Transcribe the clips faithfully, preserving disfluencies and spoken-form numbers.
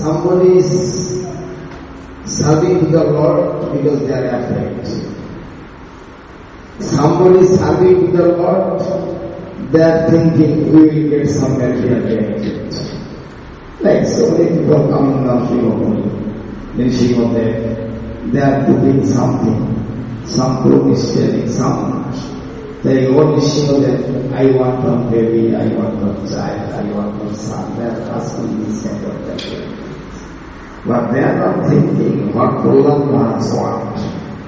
Somebody is serving to the Lord because they are afraid. Somebody is serving to the Lord, they are thinking we will get some material benefit. Like so many people coming now Srimapuri, in Srimapuri, they are putting something, some group is telling some. They all issue that I want from baby, I want from child, I want from son. They are asking this kind of thing. But they are not thinking what Prahlad Maharaj wants.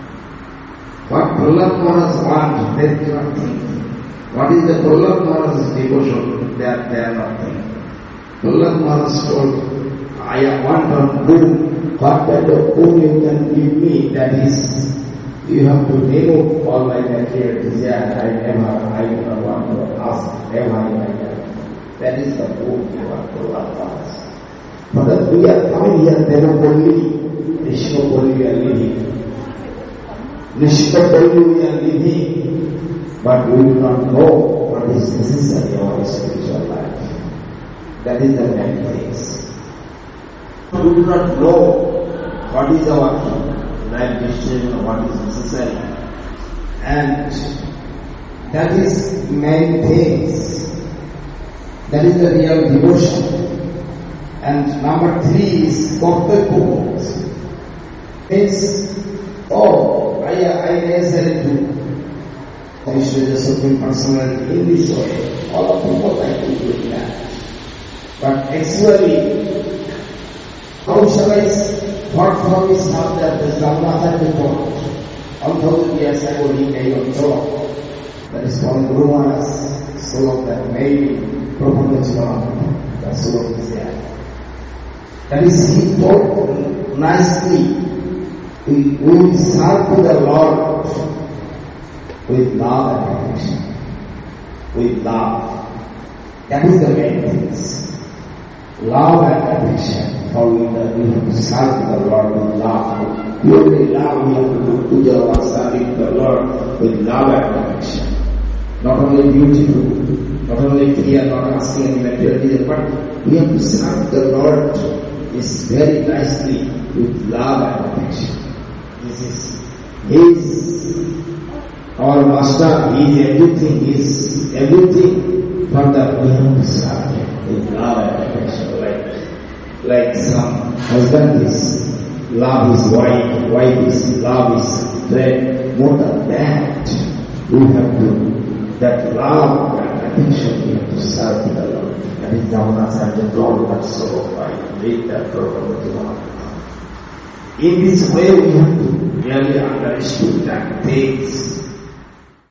What Prahlad Maharaj wants, they are not thinking. What is the Prahlad Maharaj's devotion? They are, they are not thinking. Prahlad Maharaj told, I want from boon. What kind of boon you can give me? That is, you have to remove all my material desire. I never, I never want to ask, never in my life. That is the boon you have to love. But we are coming here, Devapalli, Nishmapalli we are living. Nishmapalli we are living, but we do not know what is necessary in our spiritual life. That is the main thing. We do not know what is our life decision, what is necessary, and that is main things. That is the real devotion. And number three is Kartavya. Means, oh, I, I necessarily do. Krishna is the Supreme Personality in this way. All of people like to do that. But actually, how shall I, what form is not that the Dhamma before? One thousand years ago he gave a talk. That is called Guru Maharaj. So that maybe Prabhupada that so is there. That is, he taught nicely, we will serve to the Lord with love and affection. With love. That is the main thing. Love and affection. How we, we have to serve to the Lord with love. We only love, we have to do puja or serving the Lord with love and affection. Not only beautiful, not only clear, not asking any material, but we have to serve the Lord is very nicely with love and affection. This is His, our Master, He is everything, He is everything for the we have to serve Him with love and affection. Like, like some husband is love his wife, wife is love his friend. More than that, we have to, that love and affection we have to serve the Lord. That is Dhamma and the Lord that so I read that program to God. In this way we have to really understand that things